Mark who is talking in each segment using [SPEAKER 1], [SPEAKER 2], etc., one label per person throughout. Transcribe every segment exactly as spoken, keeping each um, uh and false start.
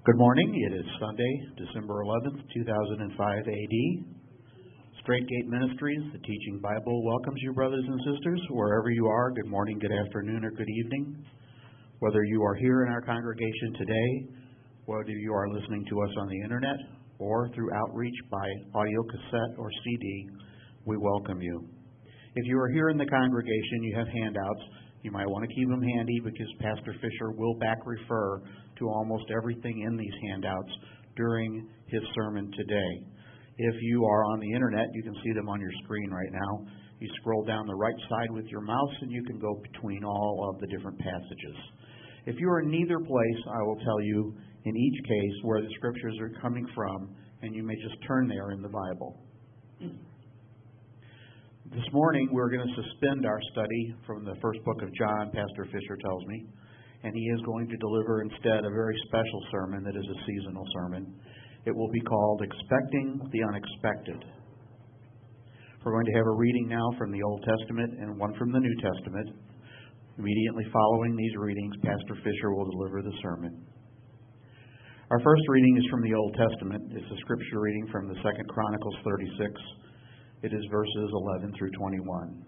[SPEAKER 1] Good morning. It is Sunday, December eleventh, two thousand five A D. Straight Gate Ministries, the Teaching Bible, welcomes you, brothers and sisters, wherever you are. Good morning, good afternoon, or good evening. Whether you are here in our congregation today, whether you are listening to us on the internet, or through outreach by audio cassette or C D, we welcome you. If you are here in the congregation, you have handouts. You might want to keep them handy because Pastor Fisher will back refer to almost everything in these handouts during his sermon today. If you are on the internet, you can see them on your screen right now. You scroll down the right side with your mouse and you can go between all of the different passages. If you are in neither place, I will tell you in each case where the scriptures are coming from, and you may just turn there in the Bible. This morning, we're going to suspend our study from the first book of John, Pastor Fisher tells me, and he is going to deliver instead a very special sermon that is a seasonal sermon. It will be called Expecting the Unexpected. We're going to have a reading now from the Old Testament and one from the New Testament. Immediately following these readings, Pastor Fisher will deliver the sermon. Our first reading is from the Old Testament. It's a scripture reading from the Second Chronicles thirty-six. It is verses eleven through twenty-one.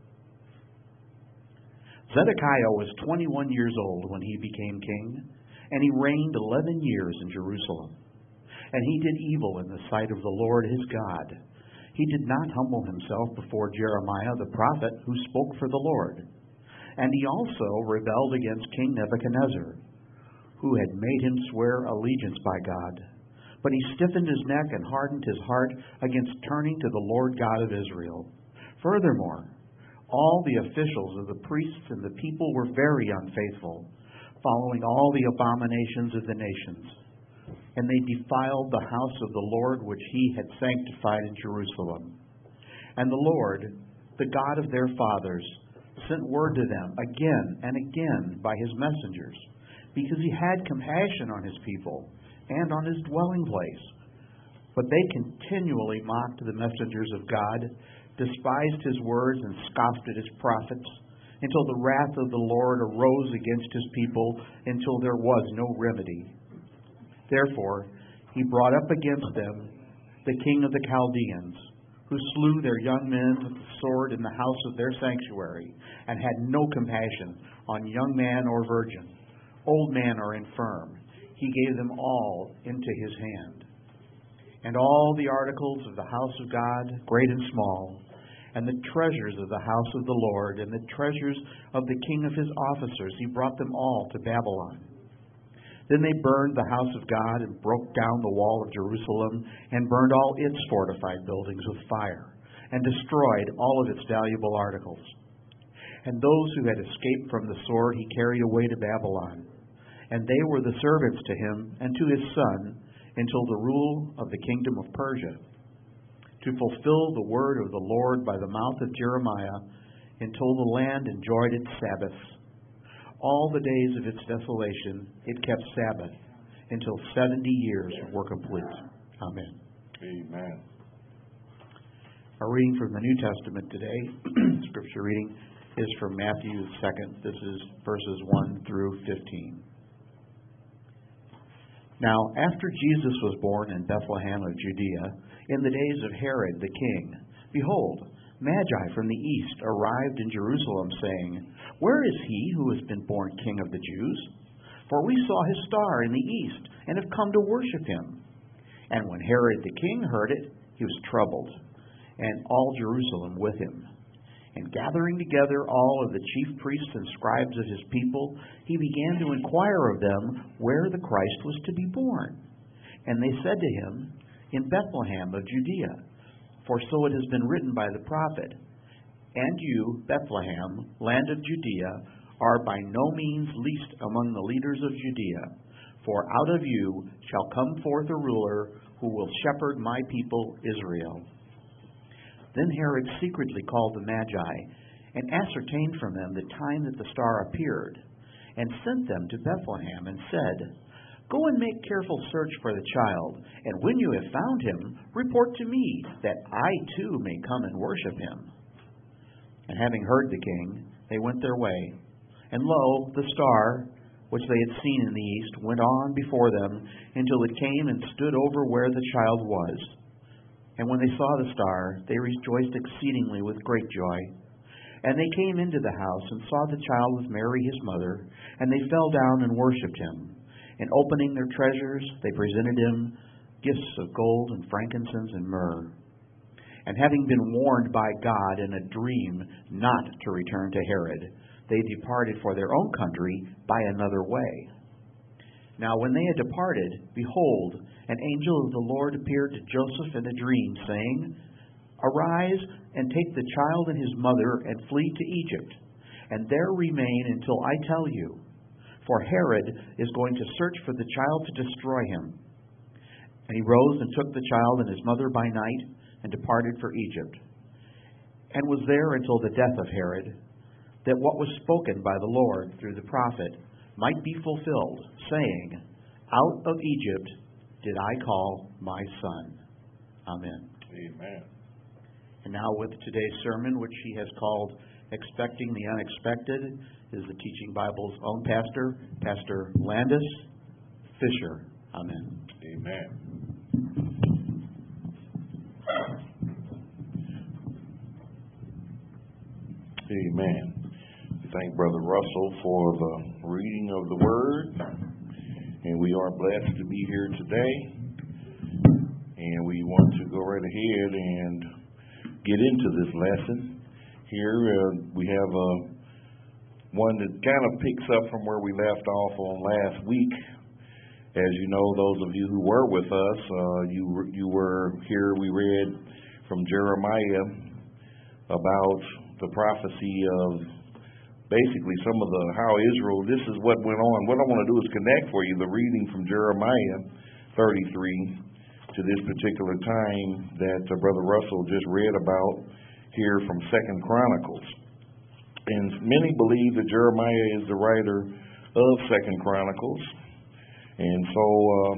[SPEAKER 1] Zedekiah was twenty-one years old when he became king, and he reigned eleven years in Jerusalem. And he did evil in the sight of the Lord his God. He did not humble himself before Jeremiah the prophet, who spoke for the Lord. And he also rebelled against King Nebuchadnezzar, who had made him swear allegiance by God. But he stiffened his neck and hardened his heart against turning to the Lord God of Israel. Furthermore, all the officials of the priests and the people were very unfaithful, following all the abominations of the nations. And they defiled the house of the Lord which he had sanctified in Jerusalem. And the Lord, the God of their fathers, sent word to them again and again by his messengers, because he had compassion on his people and on his dwelling place. But they continually mocked the messengers of God, despised his words, and scoffed at his prophets, until the wrath of the Lord arose against his people, until there was no remedy. Therefore, he brought up against them the king of the Chaldeans, who slew their young men with the sword in the house of their sanctuary, and had no compassion on young man or virgin, old man or infirm. He gave them all into his hand. And all the articles of the house of God, great and small, and the treasures of the house of the Lord, and the treasures of the king of his officers, he brought them all to Babylon. Then they burned the house of God, and broke down the wall of Jerusalem, and burned all its fortified buildings with fire, and destroyed all of its valuable articles. And those who had escaped from the sword he carried away to Babylon. And they were the servants to him and to his son until the rule of the kingdom of Persia, to fulfill the word of the Lord by the mouth of Jeremiah, until the land enjoyed its Sabbaths. All the days of its desolation it kept Sabbath, until seventy years were complete. Amen.
[SPEAKER 2] Amen.
[SPEAKER 1] Our reading from the New Testament today, scripture reading, is from Matthew the second. This is verses one through fifteen. Now, after Jesus was born in Bethlehem of Judea, in the days of Herod the king, behold, Magi from the east arrived in Jerusalem, saying, Where is he who has been born King of the Jews? For we saw his star in the east, and have come to worship him. And when Herod the king heard it, he was troubled, and all Jerusalem with him. And gathering together all of the chief priests and scribes of his people, he began to inquire of them where the Christ was to be born. And they said to him, In Bethlehem of Judea, for so it has been written by the prophet, And you, Bethlehem, land of Judea, are by no means least among the leaders of Judea, for out of you shall come forth a ruler who will shepherd my people Israel. Then Herod secretly called the Magi, and ascertained from them the time that the star appeared, and sent them to Bethlehem, and said, Go and make careful search for the child, and when you have found him, report to me, that I too may come and worship him. And having heard the king, they went their way. And lo, the star, which they had seen in the east, went on before them until it came and stood over where the child was. And when they saw the star, they rejoiced exceedingly with great joy. And they came into the house and saw the child with Mary his mother, and they fell down and worshipped him. And opening their treasures, they presented him gifts of gold and frankincense and myrrh. And having been warned by God in a dream not to return to Herod, they departed for their own country by another way. Now when they had departed, behold, an angel of the Lord appeared to Joseph in a dream, saying, Arise and take the child and his mother and flee to Egypt, and there remain until I tell you. For Herod is going to search for the child to destroy him. And he rose and took the child and his mother by night and departed for Egypt, and was there until the death of Herod, that what was spoken by the Lord through the prophet might be fulfilled, saying, Out of Egypt did I call my son. Amen.
[SPEAKER 2] Amen.
[SPEAKER 1] And now with today's sermon, which he has called Expecting the Unexpected, is the Teaching Bible's own pastor, Pastor Landis Fisher. Amen.
[SPEAKER 2] Amen. Amen. Thank Brother Russell for the reading of the Word. And we are blessed to be here today. And we want to go right ahead and get into this lesson. Here uh, we have uh, one that kind of picks up from where we left off on last week. As you know, those of you who were with us, uh, you you were here. We read from Jeremiah about the prophecy of basically some of the how Israel. This is what went on. What I want to do is connect for you the reading from Jeremiah thirty-three to this particular time that uh, Brother Russell just read about here from Second Chronicles. And many believe that Jeremiah is the writer of Second Chronicles. And so uh,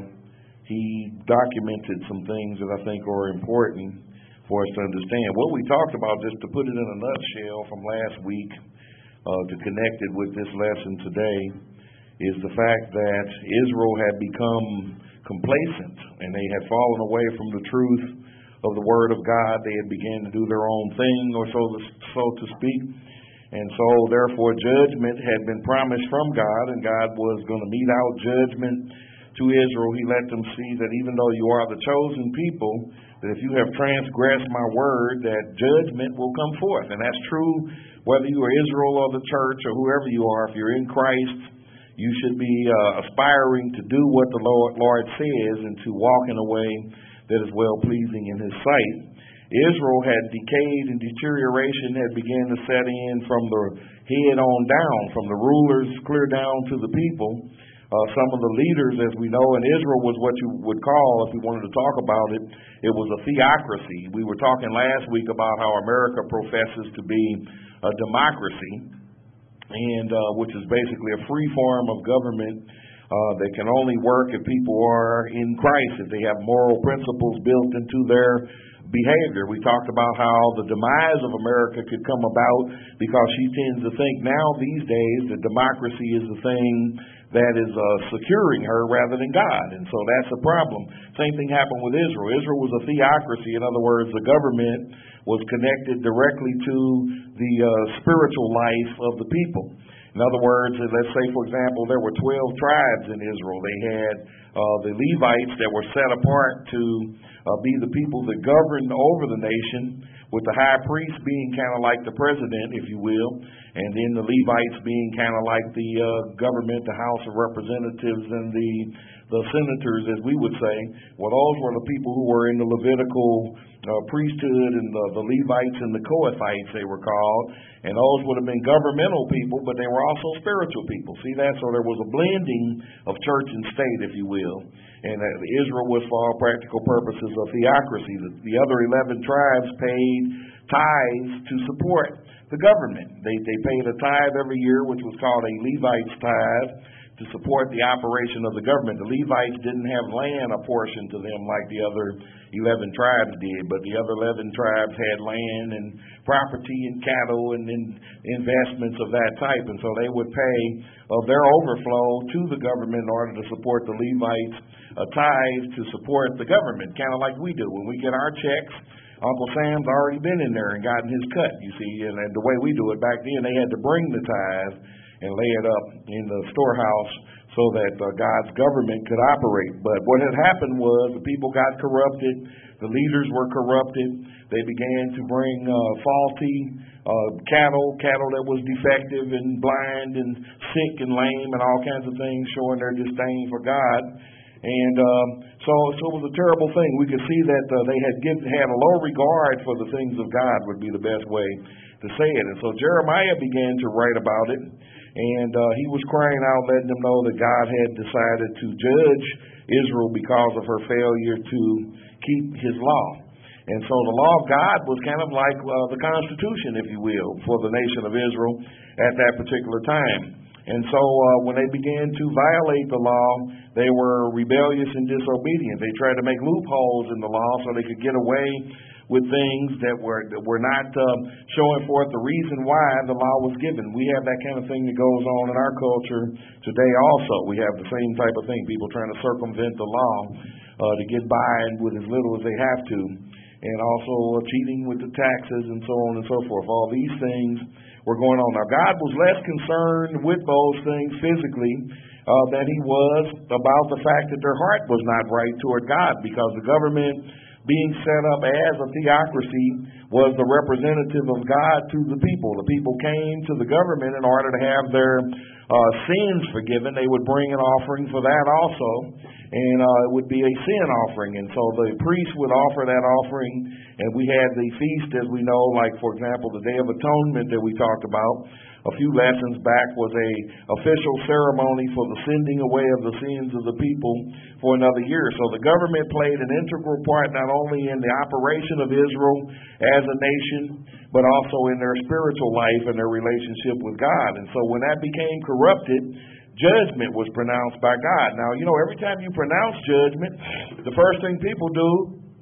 [SPEAKER 2] he documented some things that I think are important for us to understand. What we talked about, just to put it in a nutshell from last week, uh, to connect it with this lesson today, is the fact that Israel had become complacent and they had fallen away from the truth of the Word of God. They had begun to do their own thing, or so to, so to speak. And so, therefore, judgment had been promised from God, and God was going to mete out judgment to Israel. He let them see that even though you are the chosen people, that if you have transgressed my word, that judgment will come forth. And that's true whether you are Israel or the church or whoever you are. If you're in Christ, you should be uh, aspiring to do what the Lord, Lord says and to walk in a way that is well-pleasing in His sight. Israel had decayed and deterioration had begun to set in from the head on down, from the rulers clear down to the people. Uh, some of the leaders, as we know, in Israel was what you would call, if we wanted to talk about it, it was a theocracy. We were talking last week about how America professes to be a democracy, and uh, which is basically a free form of government uh, that can only work if people are in Christ, if they have moral principles built into their behavior. We talked about how the demise of America could come about because she tends to think now these days that democracy is the thing that is uh, securing her rather than God. And so that's a problem. Same thing happened with Israel. Israel was a theocracy. In other words, the government was connected directly to the uh, spiritual life of the people. In other words, let's say, for example, there were twelve tribes in Israel. They had uh, the Levites that were set apart to uh, be the people that governed over the nation, with the high priest being kind of like the president, if you will, and then the Levites being kind of like the uh, government, the House of Representatives, and the the senators, as we would say. Well, those were the people who were in the Levitical uh, priesthood, and the, the Levites and the Kohathites, they were called. And those would have been governmental people, but they were also spiritual people. See that? So there was a blending of church and state, if you will. And uh, Israel was, for all practical purposes, a theocracy. The, the other eleven tribes paid tithes to support the government. They, they paid a tithe every year, which was called a Levite's tithe, to support the operation of the government. The Levites didn't have land apportioned to them like the other eleven tribes did, but the other eleven tribes had land and property and cattle and in investments of that type, and so they would pay of their overflow to the government in order to support the Levites, a tithe to support the government, kind of like we do. When we get our checks, Uncle Sam's already been in there and gotten his cut, you see, and, and the way we do it back then, they had to bring the tithe and lay it up in the storehouse so that uh, God's government could operate. But what had happened was the people got corrupted, the leaders were corrupted, they began to bring uh, faulty uh, cattle, cattle that was defective and blind and sick and lame and all kinds of things, showing their disdain for God. And um, so, so it was a terrible thing. We could see that uh, they had given, had a low regard for the things of God would be the best way to say it. And so Jeremiah began to write about it, and uh, he was crying out, letting them know that God had decided to judge Israel because of her failure to keep his law. And so the law of God was kind of like uh, the Constitution, if you will, for the nation of Israel at that particular time. And so uh, when they began to violate the law, they were rebellious and disobedient. They tried to make loopholes in the law so they could get away with things that were that were not um, showing forth the reason why the law was given. We have that kind of thing that goes on in our culture today also. We have the same type of thing, people trying to circumvent the law uh, to get by with as little as they have to, and also uh, cheating with the taxes and so on and so forth. All these things were going on. Now, God was less concerned with those things physically uh, than he was about the fact that their heart was not right toward God, because the government being set up as a theocracy was the representative of God to the people. The people came to the government in order to have their uh, sins forgiven. They would bring an offering for that also, and uh, it would be a sin offering. And so the priest would offer that offering, and we had the feast, as we know, like, for example, the Day of Atonement that we talked about a few lessons back, was a official ceremony for the sending away of the sins of the people for another year. So the government played an integral part not only in the operation of Israel as a nation, but also in their spiritual life and their relationship with God. And so when that became corrupted, judgment was pronounced by God. Now, you know, every time you pronounce judgment, the first thing people do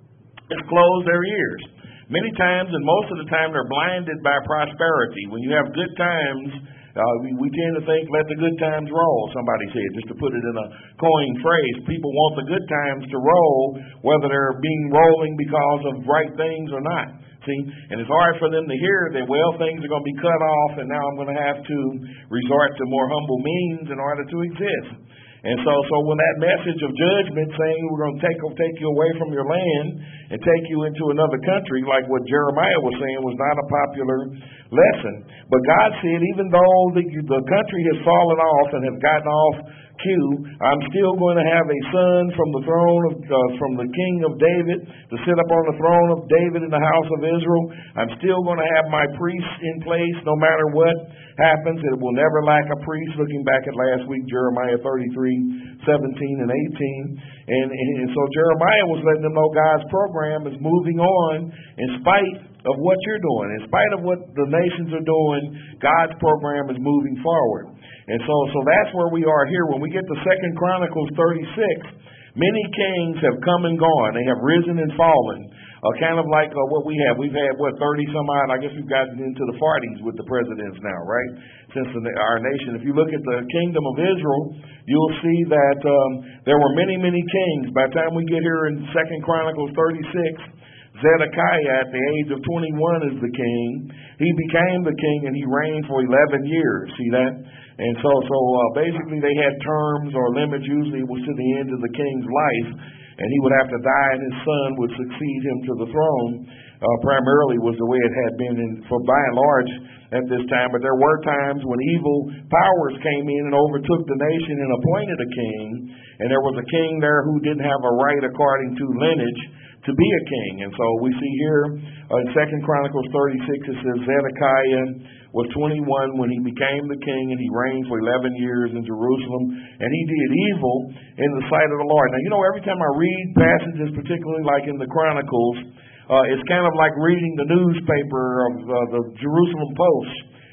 [SPEAKER 2] is close their ears. Many times, and most of the time, they're blinded by prosperity. When you have good times, uh, we, we tend to think, let the good times roll, somebody said, just to put it in a coined phrase. People want the good times to roll, whether they're being rolling because of right things or not. See, and it's hard for them to hear that, well, things are going to be cut off, and now I'm going to have to resort to more humble means in order to exist. And so, so when that message of judgment saying we're going to take take you away from your land and take you into another country, like what Jeremiah was saying, was not a popular lesson. But God said, even though the, the country has fallen off and has gotten off cue, I'm still going to have a son from the throne of uh, from the king of David to sit up on the throne of David in the house of Israel. I'm still going to have my priests in place no matter what happens. It will never lack a priest. Looking back at last week, Jeremiah thirty-three, seventeen and eighteen. And, and, and so Jeremiah was letting them know God's program is moving on in spite of what you're doing. In spite of what the nations are doing, God's program is moving forward. And so, so that's where we are here. When we get to Second Chronicles thirty-six, many kings have come and gone. They have risen and fallen. Uh, kind of like uh, what we have. We've had, what, thirty some odd, I guess we've gotten into the forties with the presidents now, right? Since the, our nation. If you look at the kingdom of Israel, you'll see that um, there were many, many kings. By the time we get here in Second Chronicles thirty-six, Zedekiah at the age of twenty-one is the king. He became the king and he reigned for eleven years. See that? And so, so uh, basically they had terms or limits. Usually it was to the end of the king's life, and he would have to die and his son would succeed him to the throne. Uh, primarily was the way it had been in, for by and large at this time. But there were times when evil powers came in and overtook the nation and appointed a king, and there was a king there who didn't have a right according to lineage to be a king. And so we see here uh, in Second Chronicles thirty-six, it says Zedekiah was twenty-one when he became the king, and he reigned for eleven years in Jerusalem, and he did evil in the sight of the Lord. Now, you know, every time I read passages, particularly like in the Chronicles, uh, it's kind of like reading the newspaper of uh, the Jerusalem Post.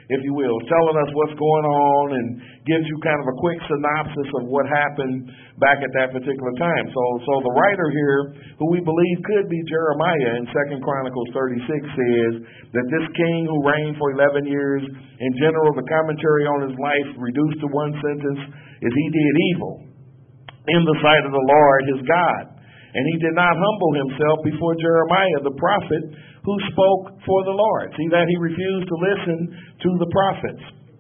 [SPEAKER 2] if you will, telling us what's going on and gives you kind of a quick synopsis of what happened back at that particular time. So so the writer here, who we believe could be Jeremiah in Second Chronicles thirty-six, says that this king who reigned for eleven years, in general, the commentary on his life reduced to one sentence is he did evil in the sight of the Lord his God. And he did not humble himself before Jeremiah, the prophet, who spoke for the Lord. See that? He refused to listen to the prophets.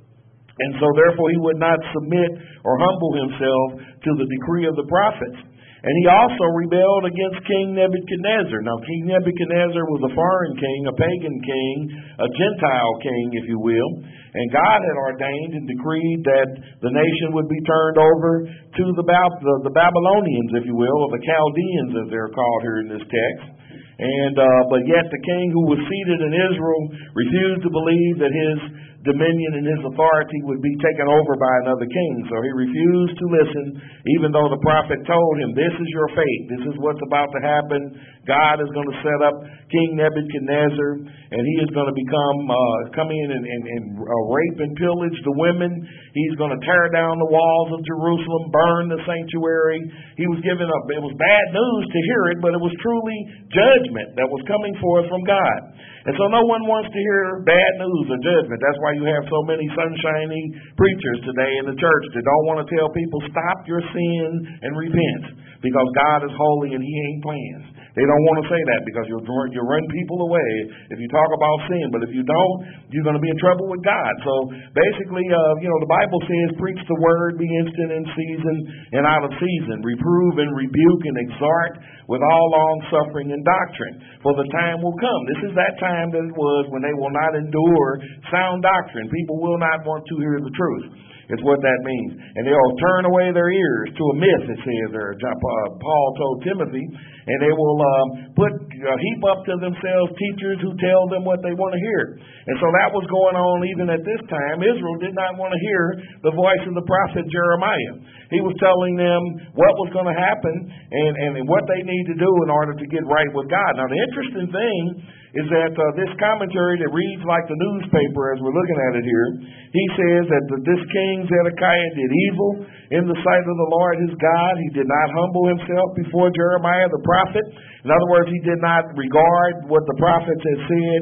[SPEAKER 2] And so therefore he would not submit or humble himself to the decree of the prophets. And he also rebelled against King Nebuchadnezzar. Now, King Nebuchadnezzar was a foreign king, a pagan king, a Gentile king, if you will. And God had ordained and decreed that the nation would be turned over to the, the, the Babylonians, if you will, or the Chaldeans, as they're called here in this text. And uh, but yet the king who was seated in Israel refused to believe that his dominion and his authority would be taken over by another king. So he refused to listen, even though the prophet told him, this is your fate. This is what's about to happen. God is going to set up King Nebuchadnezzar, and he is going to become, uh, come in and, and, and uh, rape and pillage the women. He's going to tear down the walls of Jerusalem, burn the sanctuary. He was given up. It was bad news to hear it, but it was truly judgment that was coming forth from God. And so no one wants to hear bad news or judgment. That's why you have so many sunshiny preachers today in the church that don't want to tell people, stop your sin and repent, because God is holy and he ain't playing. They don't want to say that because you'll, you'll run people away if you talk about sin. But if you don't, you're going to be in trouble with God. So basically, uh, you know, the Bible says, preach the word, be instant in season and out of season. Reprove and rebuke and exhort with all long suffering and doctrine. For the time will come. This is that time that it was when they will not endure sound doctrine. People will not want to hear the truth. It's what that means. And they'll turn away their ears to a myth, it says there. Paul told Timothy. And they will um, put uh, heap up to themselves teachers who tell them what they want to hear. And so that was going on even at this time. Israel did not want to hear the voice of the prophet Jeremiah. He was telling them what was going to happen and, and what they need to do in order to get right with God. Now, the interesting thing is that uh, this commentary that reads like the newspaper as we're looking at it here, he says that the, this king Zedekiah did evil in the sight of the Lord his God. He did not humble himself before Jeremiah the prophet. In other words, he did not regard what the prophets had said,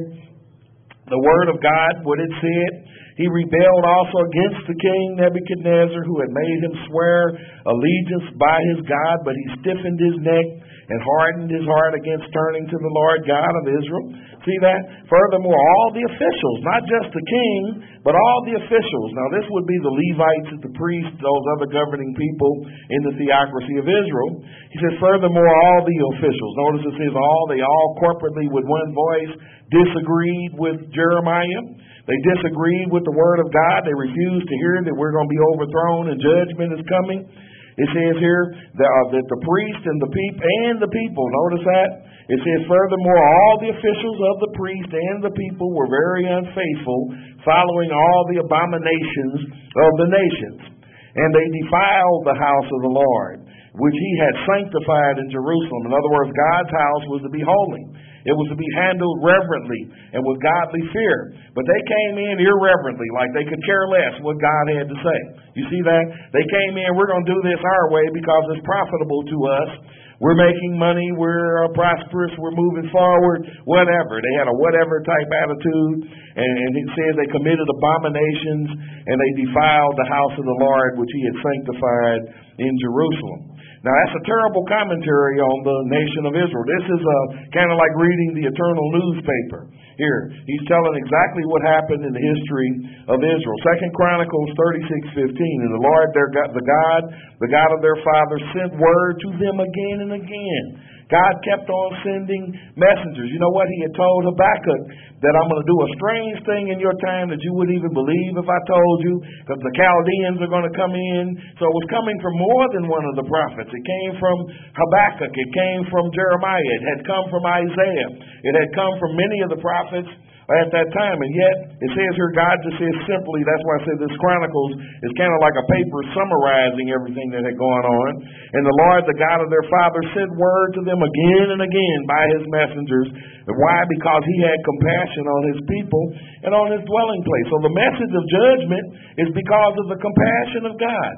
[SPEAKER 2] the word of God, what it said. He rebelled also against the king Nebuchadnezzar, who had made him swear allegiance by his God, but he stiffened his neck and hardened his heart against turning to the Lord God of Israel. See that? Furthermore, all the officials, not just the king, but all the officials. Now, this would be the Levites, the priests, those other governing people in the theocracy of Israel. He says, furthermore, all the officials. Notice it says all, they all corporately with one voice disagreed with Jeremiah. They disagreed with the word of God. They refused to hear that we're going to be overthrown and judgment is coming. It says here that, uh, that the priest and the people and the people, notice that? It says, furthermore, all the officials of the priest and the people were very unfaithful, following all the abominations of the nations. And they defiled the house of the Lord, which he had sanctified in Jerusalem. In other words, God's house was to be holy. It was to be handled reverently and with godly fear. But they came in irreverently, like they could care less what God had to say. You see that? They came in, we're going to do this our way because it's profitable to us. We're making money, we're uh, prosperous, we're moving forward, whatever. They had a whatever type attitude. And, and it says they committed abominations and they defiled the house of the Lord, which he had sanctified in Jerusalem. Now, that's a terrible commentary on the nation of Israel. This is uh, kind of like reading the eternal newspaper. Here, he's telling exactly what happened in the history of Israel. Second Chronicles thirty-six fifteen. And the Lord, their God, the God, the God of their fathers, sent word to them again and again. God kept on sending messengers. You know what? He had told Habakkuk that I'm going to do a strange thing in your time that you wouldn't even believe if I told you, because the Chaldeans are going to come in. So it was coming from more than one of the prophets. It came from Habakkuk. It came from Jeremiah. It had come from Isaiah. It had come from many of the prophets at that time. And yet, it says here, God just says simply, that's why I said this Chronicles is kind of like a paper summarizing everything that had gone on. And the Lord, the God of their fathers, sent word to them again and again by his messengers. And why? Because he had compassion on his people and on his dwelling place. So the message of judgment is because of the compassion of God.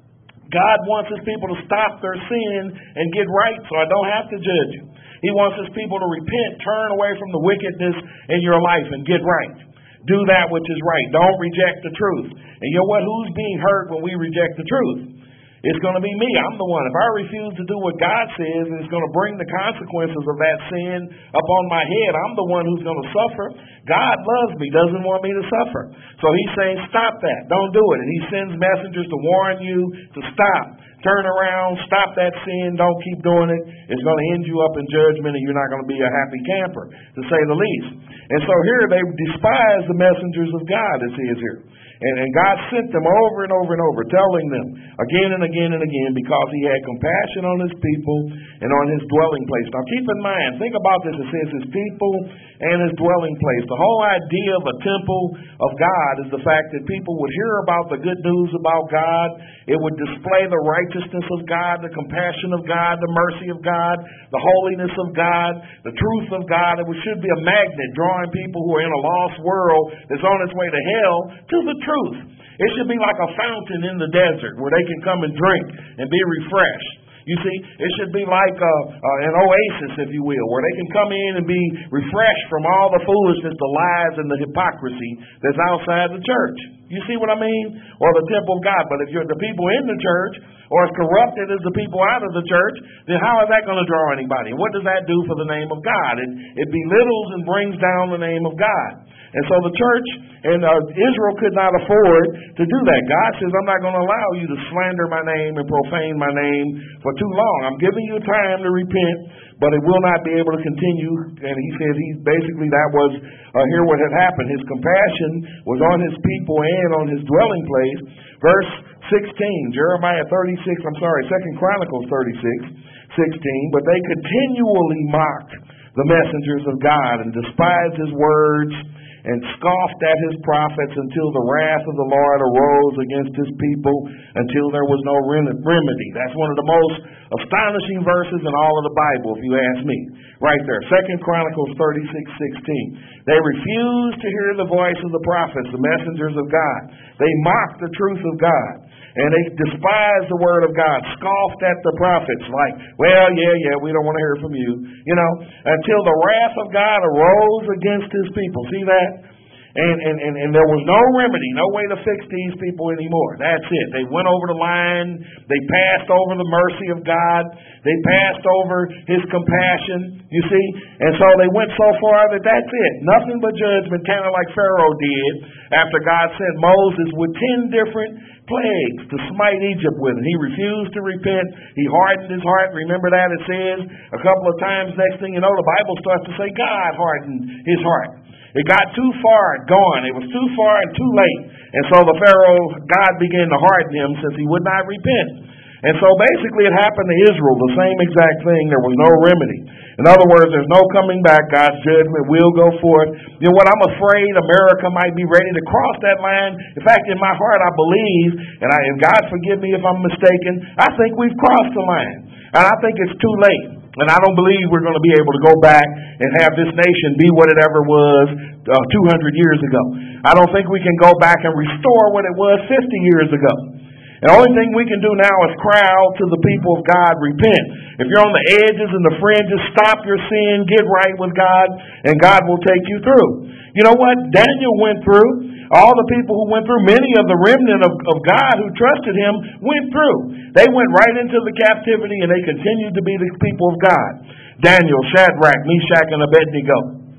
[SPEAKER 2] God wants his people to stop their sin and get right, so I don't have to judge you. He wants his people to repent, turn away from the wickedness in your life and get right. Do that which is right. Don't reject the truth. And you know what? Who's being hurt when we reject the truth? It's going to be me. I'm the one. If I refuse to do what God says, and it's going to bring the consequences of that sin upon my head, I'm the one who's going to suffer. God loves me, doesn't want me to suffer. So he's saying, stop that. Don't do it. And he sends messengers to warn you to stop. Turn around. Stop that sin. Don't keep doing it. It's going to end you up in judgment, and you're not going to be a happy camper, to say the least. And so here they despise the messengers of God, it says here. And, and God sent them over and over and over, telling them again and again and again, because he had compassion on his people and on his dwelling place. Now keep in mind, think about this. It says his people and his dwelling place. The whole idea of a temple of God is the fact that people would hear about the good news about God. It would display the righteousness of God, the compassion of God, the mercy of God, the holiness of God, the truth of God. It should be a magnet drawing people who are in a lost world that's on its way to hell to the truth. It should be like a fountain in the desert where they can come and drink and be refreshed. You see, it should be like a, uh, an oasis, if you will, where they can come in and be refreshed from all the foolishness, the lies, and the hypocrisy that's outside the church. You see what I mean? Or the temple of God. But if you're the people in the church, or as corrupted as the people out of the church, then how is that going to draw anybody? And what does that do for the name of God? It, it belittles and brings down the name of God. And so the church and uh, Israel could not afford to do that. God says, I'm not going to allow you to slander my name and profane my name for too long. I'm giving you time to repent, but it will not be able to continue. And he says he basically that was uh, here what had happened. His compassion was on his people and on his dwelling place. Verse sixteen, Jeremiah thirty-six, I'm sorry, Second Chronicles thirty-six, sixteen. But they continually mocked the messengers of God and despised his words and scoffed at his prophets until the wrath of the Lord arose against his people until there was no remedy. That's one of the most astonishing verses in all of the Bible, if you ask me. Right there, Second Chronicles thirty-six, sixteen. They refused to hear the voice of the prophets, the messengers of God. They mocked the truth of God. And they despised the word of God, scoffed at the prophets like, well, yeah, yeah, we don't want to hear from you. You know, until the wrath of God arose against his people. See that? And, and, and, and there was no remedy, no way to fix these people anymore. That's it. They went over the line. They passed over the mercy of God. They passed over his compassion, you see. And so they went so far that that's it. Nothing but judgment, kind of like Pharaoh did after God sent Moses with ten different plagues to smite Egypt with. And he refused to repent. He hardened his heart. Remember that? It says a couple of times, next thing you know, the Bible starts to say God hardened his heart. It got too far gone. It was too far and too late. And so the Pharaoh, God began to harden him since he would not repent. And so basically it happened to Israel, the same exact thing. There was no remedy. In other words, there's no coming back. God's judgment will go forth. You know what? I'm afraid America might be ready to cross that line. In fact, in my heart, I believe, and, I, and God forgive me if I'm mistaken, I think we've crossed the line. And I think it's too late. And I don't believe we're going to be able to go back and have this nation be what it ever was uh, two hundred years ago. I don't think we can go back and restore what it was fifty years ago. The only thing we can do now is cry out to the people of God, repent. If you're on the edges and the fringes, stop your sin, get right with God, and God will take you through. You know what? Daniel went through. All the people who went through, many of the remnant of, of God who trusted him went through. They went right into the captivity, and they continued to be the people of God. Daniel, Shadrach, Meshach, and Abednego.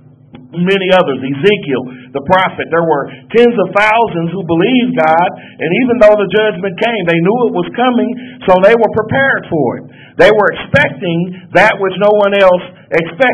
[SPEAKER 2] Many others, Ezekiel, the prophet. There were tens of thousands who believed God, and even though the judgment came, they knew it was coming, so they were prepared for it. They were expecting that which no one else expected.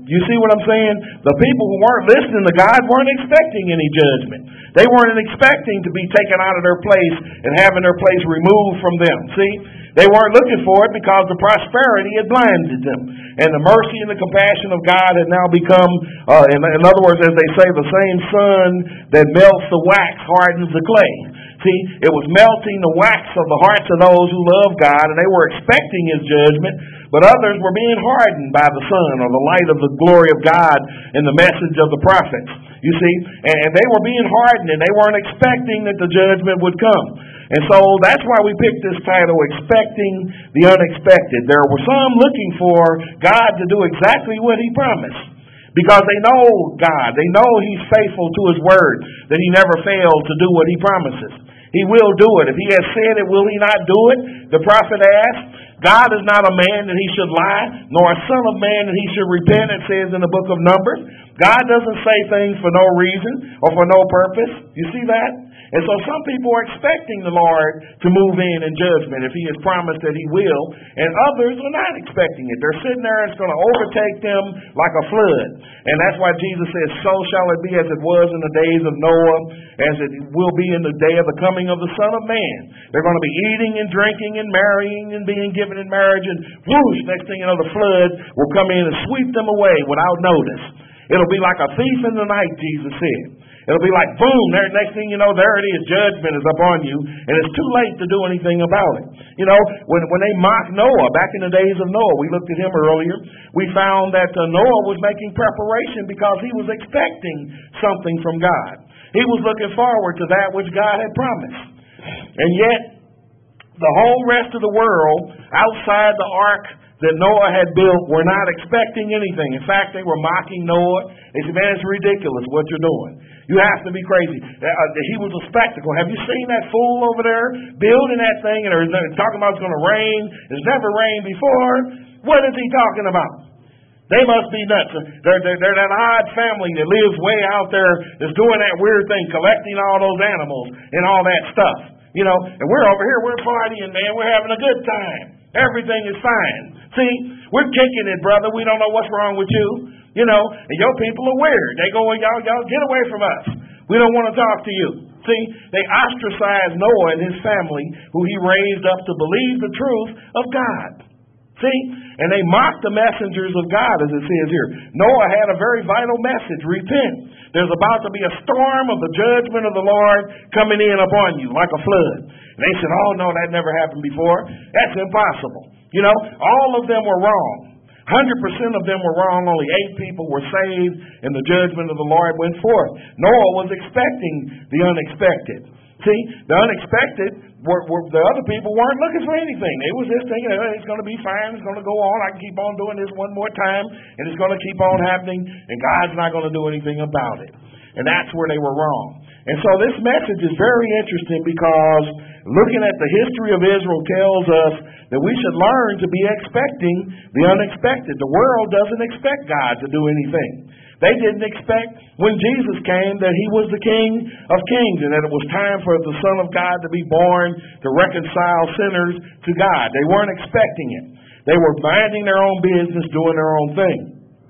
[SPEAKER 2] You see what I'm saying? The people who weren't listening to God weren't expecting any judgment. They weren't expecting to be taken out of their place and having their place removed from them. See? They weren't looking for it because the prosperity had blinded them. And the mercy and the compassion of God had now become, uh, in, in other words, as they say, the same sun that melts the wax hardens the clay. See, it was melting the wax of the hearts of those who love God, and they were expecting His judgment, but others were being hardened by the sun or the light of the glory of God and the message of the prophets. You see, and they were being hardened, and they weren't expecting that the judgment would come. And so that's why we picked this title, Expecting the Unexpected. There were some looking for God to do exactly what He promised, because they know God. They know He's faithful to His word, that He never fails to do what He promises. He will do it. If He has said it, will He not do it? The prophet asked. God is not a man that He should lie, nor a son of man that He should repent, it says in the book of Numbers. God doesn't say things for no reason or for no purpose. You see that? And so some people are expecting the Lord to move in in judgment if He has promised that He will, and others are not expecting it. They're sitting there and it's going to overtake them like a flood. And that's why Jesus says, so shall it be as it was in the days of Noah, as it will be in the day of the coming of the Son of Man. They're going to be eating and drinking and marrying and being given in marriage, and whoosh, next thing you know, the flood will come in and sweep them away without notice. It'll be like a thief in the night, Jesus said. It'll be like, boom, there, next thing you know, there it is, judgment is upon you, and it's too late to do anything about it. You know, when when they mocked Noah, back in the days of Noah, we looked at him earlier, we found that uh, Noah was making preparation because he was expecting something from God. He was looking forward to that which God had promised. And yet, the whole rest of the world, outside the ark that Noah had built, were not expecting anything. In fact, they were mocking Noah. They said, man, it's ridiculous what you're doing. You have to be crazy. Uh, he was a spectacle. Have you seen that fool over there building that thing and they're talking about it's going to rain? It's never rained before. What is he talking about? They must be nuts. They're, they're, they're that odd family that lives way out there that's doing that weird thing, collecting all those animals and all that stuff. You know, and we're over here, we're partying, man. We're having a good time. Everything is fine. See, we're kicking it, brother. We don't know what's wrong with you. You know, and your people are weird. They go, y'all, y'all get away from us. We don't want to talk to you. See, they ostracized Noah and his family, who he raised up to believe the truth of God. See, and they mocked the messengers of God, as it says here. Noah had a very vital message, repent. There's about to be a storm of the judgment of the Lord coming in upon you like a flood. And they said, oh, no, that never happened before. That's impossible. You know, all of them were wrong. one hundred percent of them were wrong. Only eight people were saved, and the judgment of the Lord went forth. Noah was expecting the unexpected. See, the unexpected, were, were, the other people weren't looking for anything. They was just thinking, oh, it's going to be fine, it's going to go on, I can keep on doing this one more time, and it's going to keep on happening, and God's not going to do anything about it. And that's where they were wrong. And so this message is very interesting because looking at the history of Israel tells us that we should learn to be expecting the unexpected. The world doesn't expect God to do anything. They didn't expect when Jesus came that He was the King of Kings and that it was time for the Son of God to be born to reconcile sinners to God. They weren't expecting it. They were minding their own business, doing their own thing.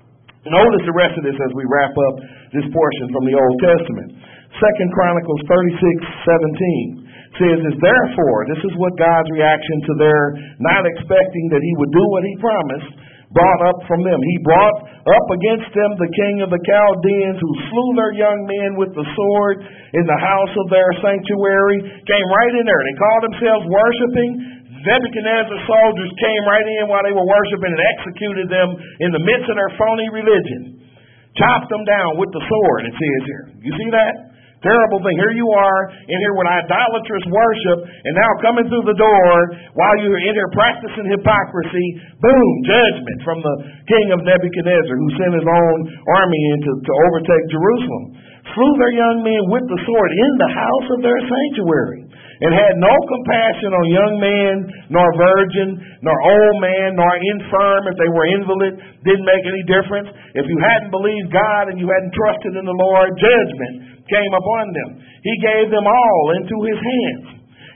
[SPEAKER 2] Notice the rest of this as we wrap up this portion from the Old Testament. Second Chronicles thirty-six seventeen says, is therefore, this is what God's reaction to their not expecting that He would do what He promised, brought up from them. He brought up against them the king of the Chaldeans, who slew their young men with the sword in the house of their sanctuary. Came right in there. They called themselves worshiping. Nebuchadnezzar's soldiers came right in while they were worshiping and executed them in the midst of their phony religion. Chopped them down with the sword, it says here. You see that? Terrible thing. Here you are in here with idolatrous worship, and now coming through the door while you're in here practicing hypocrisy, boom, judgment from the king of Nebuchadnezzar, who sent his own army in to, to overtake Jerusalem. Slew their young men with the sword in the house of their sanctuary, and had no compassion on young man, nor virgin, nor old man, nor infirm. If they were invalid, didn't make any difference. If you hadn't believed God and you hadn't trusted in the Lord, judgment came upon them. He gave them all into His hands.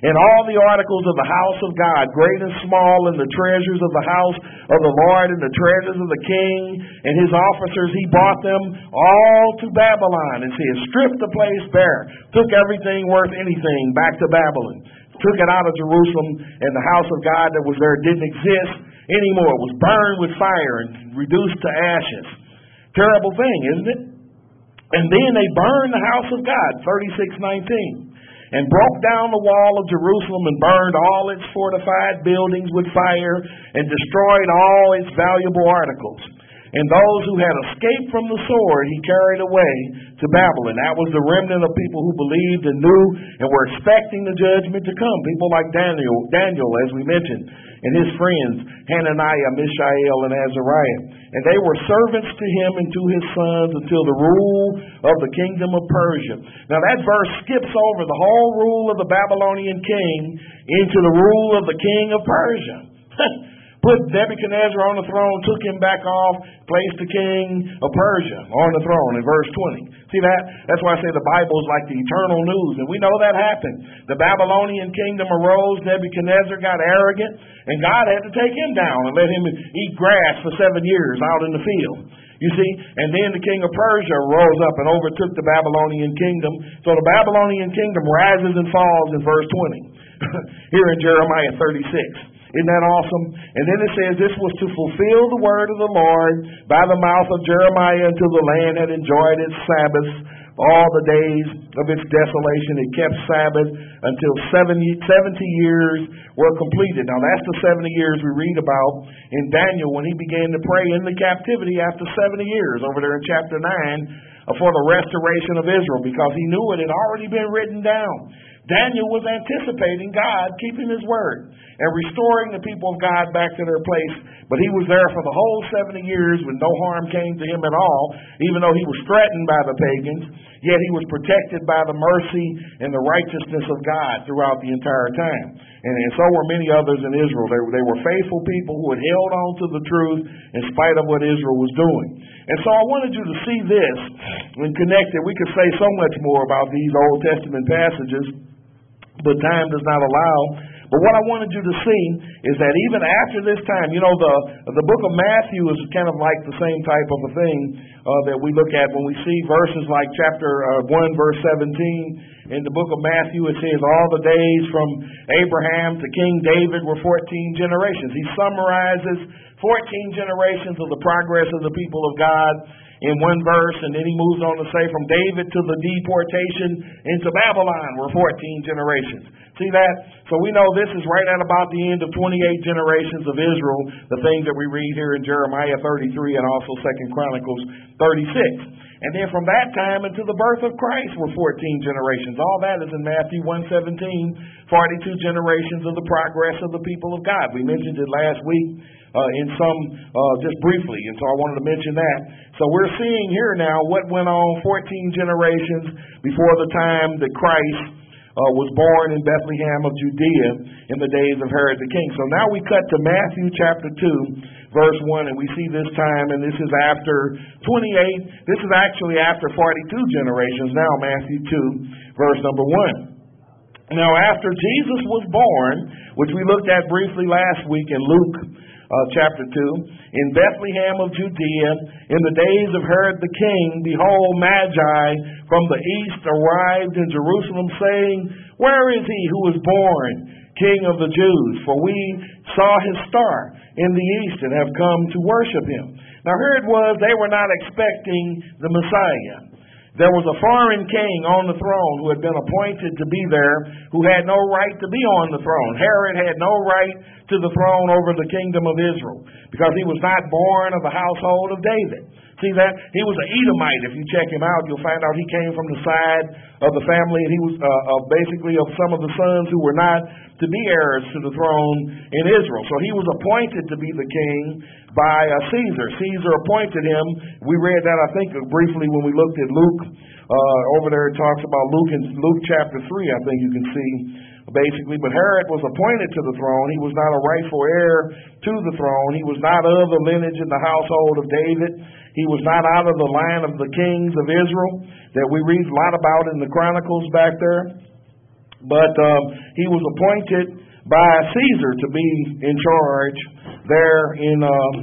[SPEAKER 2] and all the articles of the house of God, great and small, and the treasures of the house of the Lord, and the treasures of the king and his officers, he brought them all to Babylon. And so he stripped the place bare, took everything worth anything back to Babylon, took it out of Jerusalem, and the house of God that was there didn't exist anymore. It was burned with fire and reduced to ashes. Terrible thing, isn't it? And then they burned the house of God, thirty-six nineteen. And broke down the wall of Jerusalem and burned all its fortified buildings with fire and destroyed all its valuable articles. And those who had escaped from the sword he carried away to Babylon. That was the remnant of people who believed and knew and were expecting the judgment to come. People like Daniel, Daniel, as we mentioned, and his friends, Hananiah, Mishael, and Azariah. And they were servants to him and to his sons until the rule of the kingdom of Persia. Now that verse skips over the whole rule of the Babylonian king into the rule of the king of Persia. Put Nebuchadnezzar on the throne, took him back off, placed the king of Persia on the throne in verse twenty. See that? That's why I say the Bible is like the eternal news. And we know that happened. The Babylonian kingdom arose, Nebuchadnezzar got arrogant, and God had to take him down and let him eat grass for seven years out in the field. You see? And then the king of Persia rose up and overtook the Babylonian kingdom. So the Babylonian kingdom rises and falls in verse twenty. Here in Jeremiah thirty-six. Isn't that awesome? And then it says this was to fulfill the word of the Lord by the mouth of Jeremiah until the land had enjoyed its Sabbaths, all the days of its desolation. It kept Sabbath until seventy years were completed. Now that's the seventy years we read about in Daniel when he began to pray in the captivity after seventy years over there in chapter nine for the restoration of Israel, because he knew it had already been written down. Daniel was anticipating God keeping his word and restoring the people of God back to their place. But he was there for the whole seventy years when no harm came to him at all, even though he was threatened by the pagans. Yet he was protected by the mercy and the righteousness of God throughout the entire time. And, and so were many others in Israel. They, they were faithful people who had held on to the truth in spite of what Israel was doing. And so I wanted you to see this and connect it. We could say so much more about these Old Testament passages, but time does not allow. But what I wanted you to see is that even after this time, you know, the the book of Matthew is kind of like the same type of a thing uh, that we look at when we see verses like chapter uh, one, verse seventeen. In the book of Matthew, it says all the days from Abraham to King David were fourteen generations. He summarizes fourteen generations of the progress of the people of God in one verse, and then he moves on to say from David to the deportation into Babylon were fourteen generations. See that? So we know this is right at about the end of twenty-eight generations of Israel, the things that we read here in Jeremiah thirty-three and also Second Chronicles thirty-six. And then from that time until the birth of Christ were fourteen generations. All that is in Matthew one seventeen, forty-two generations of the progress of the people of God. We mentioned it last week uh, in some, uh, just briefly, and so I wanted to mention that. So we're seeing here now what went on fourteen generations before the time that Christ uh, was born in Bethlehem of Judea in the days of Herod the king. So now we cut to Matthew chapter two. Verse one, and we see this time, and this is after twenty-eight, this is actually after forty-two generations now, Matthew two, verse number one. Now, after Jesus was born, which we looked at briefly last week in Luke uh, chapter two, in Bethlehem of Judea, in the days of Herod the king, behold, Magi from the east arrived in Jerusalem, saying, where is he who was born King of the Jews? For we saw his star in the east and have come to worship him. Now here it was, they were not expecting the Messiah. There was a foreign king on the throne who had been appointed to be there, who had no right to be on the throne. Herod had no right to the throne over the kingdom of Israel because he was not born of the household of David. See that? He was an Edomite. If you check him out, you'll find out he came from the side of the family, and he was uh, uh, basically of some of the sons who were not to be heirs to the throne in Israel. So he was appointed to be the king by uh, Caesar. Caesar appointed him. We read that, I think, briefly when we looked at Luke. Uh, over there it talks about Luke in Luke chapter three, I think you can see, basically. But Herod was appointed to the throne. He was not a rightful heir to the throne. He was not of the lineage in the household of David. He was not out of the line of the kings of Israel that we read a lot about in the Chronicles back there. But um, he was appointed by Caesar to be in charge there in um,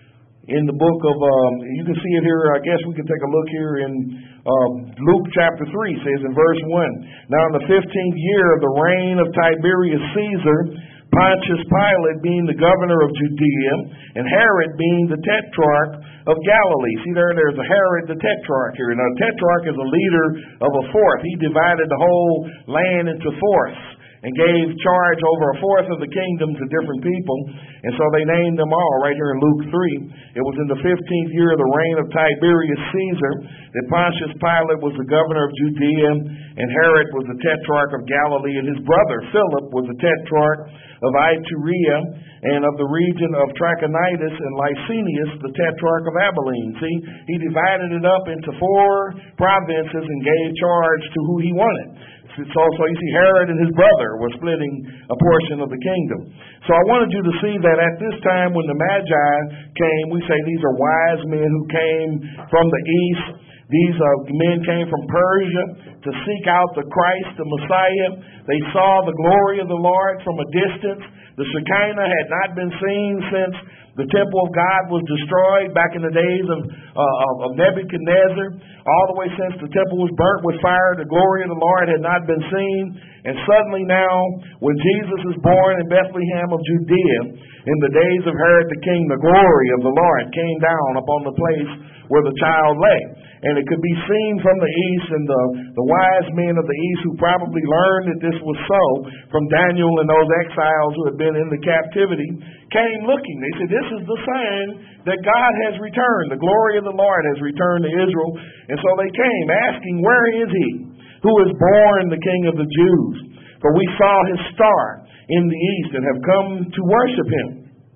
[SPEAKER 2] in the book of, um, you can see it here, I guess we can take a look here in uh, Luke chapter three, says in verse one, now in the fifteenth year of the reign of Tiberius Caesar, Pontius Pilate being the governor of Judea, and Herod being the tetrarch of Galilee. See there, there's a Herod the tetrarch here. Now, a tetrarch is a leader of a fourth. He divided the whole land into fourths and gave charge over a fourth of the kingdom to different people. And so they named them all right here in Luke three. It was in the fifteenth year of the reign of Tiberius Caesar that Pontius Pilate was the governor of Judea, and Herod was the tetrarch of Galilee, and his brother Philip was the tetrarch of Iturea, and of the region of Trachonitis, and Licinius, the tetrarch of Abilene. See, he divided it up into four provinces and gave charge to who he wanted. So, so you see, Herod and his brother were splitting a portion of the kingdom. So I wanted you to see that at this time when the Magi came, we say these are wise men who came from the east. These uh, men came from Persia to seek out the Christ, the Messiah. They saw the glory of the Lord from a distance. The Shekinah had not been seen since the temple of God was destroyed back in the days of, uh, of Nebuchadnezzar. All the way since the temple was burnt with fire, the glory of the Lord had not been seen. And suddenly now, when Jesus is born in Bethlehem of Judea, in the days of Herod the king, the glory of the Lord came down upon the place where the child lay. And it could be seen from the east, and the, the wise men of the east who probably learned that this was so from Daniel and those exiles who had been in the captivity came looking. They said, this is the sign that God has returned. The glory of the Lord has returned to Israel. And so they came asking, where is he who is born the King of the Jews? For we saw his star in the east and have come to worship him.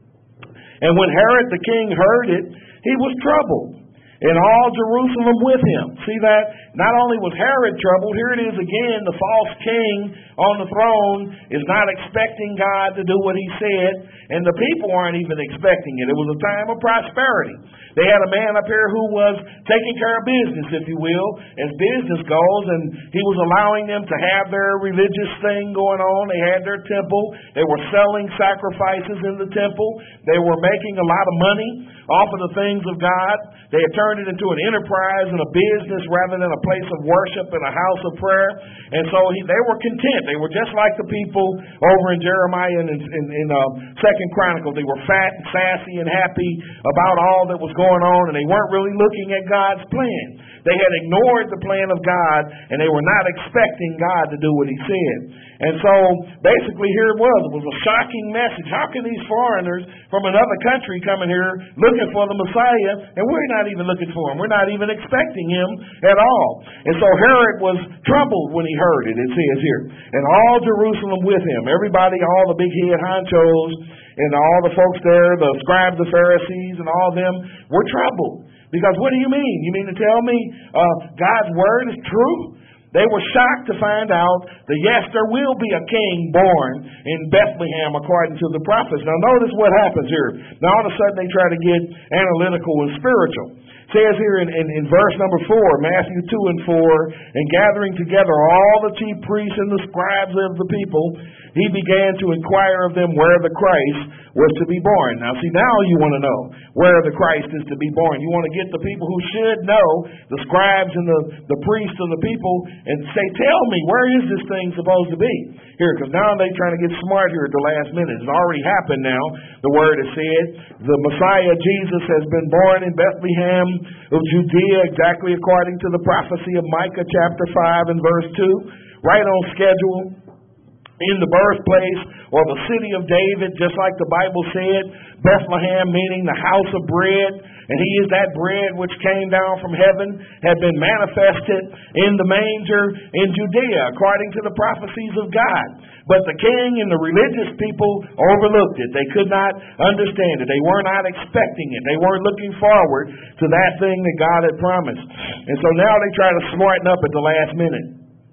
[SPEAKER 2] And when Herod the king heard it, he was troubled, and all Jerusalem with him. See that? Not only was Herod troubled, here it is again, the false king on the throne is not expecting God to do what he said, and the people aren't even expecting it. It was a time of prosperity. They had a man up here who was taking care of business, if you will, as business goes, and he was allowing them to have their religious thing going on. They had their temple. They were selling sacrifices in the temple. They were making a lot of money off of the things of God. They had turned it into an enterprise and a business rather than a place of worship and a house of prayer. And so he, they were content. They were just like the people over in Jeremiah and in, in, in uh, Second Chronicles. They were fat and sassy and happy about all that was going on, and they weren't really looking at God's plan. They had ignored the plan of God, and they were not expecting God to do what he said. And so basically here it was. It was a shocking message. How can these foreigners from another country come in here looking for the Messiah, and we're not even looking for him? We're not even expecting him at all. And so Herod was troubled when he heard it, it says here. And all Jerusalem with him. Everybody, all the big head honchos, and all the folks there, the scribes, the Pharisees, and all of them were troubled. Because what do you mean? You mean to tell me uh, God's word is true? They were shocked to find out that, yes, there will be a king born in Bethlehem according to the prophets. Now, notice what happens here. Now, all of a sudden, they try to get analytical and spiritual. It says here in, in, in verse number four, Matthew two and four, and gathering together all the chief priests and the scribes of the people, he began to inquire of them where the Christ was to be born. Now, see, now you want to know where the Christ is to be born. You want to get the people who should know, the scribes and the, the priests of the people, and say, tell me, where is this thing supposed to be? Here, because now they're trying to get smart here at the last minute. It's already happened now. The word is said, the Messiah, Jesus, has been born in Bethlehem of Judea, exactly according to the prophecy of Micah chapter five and verse two, right on schedule. In the birthplace or the city of David, just like the Bible said, Bethlehem meaning the house of bread, and he is that bread which came down from heaven, had been manifested in the manger in Judea, according to the prophecies of God. But the king and the religious people overlooked it. They could not understand it. They were not expecting it. They weren't looking forward to that thing that God had promised. And so now they try to smarten up at the last minute.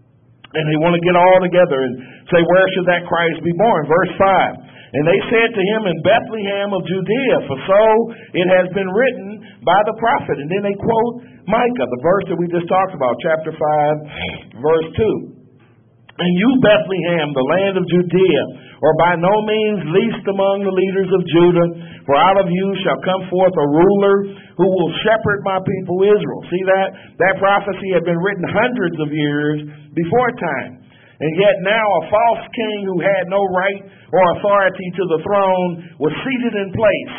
[SPEAKER 2] And they want to get all together and say, where should that Christ be born? Verse five. And they said to him, in Bethlehem of Judea, for so it has been written by the prophet. And then they quote Micah, the verse that we just talked about, chapter five, verse two. And you, Bethlehem, the land of Judea, are by no means least among the leaders of Judah, for out of you shall come forth a ruler who will shepherd my people Israel. See that? That prophecy had been written hundreds of years before time. And yet now a false king who had no right or authority to the throne was seated in place,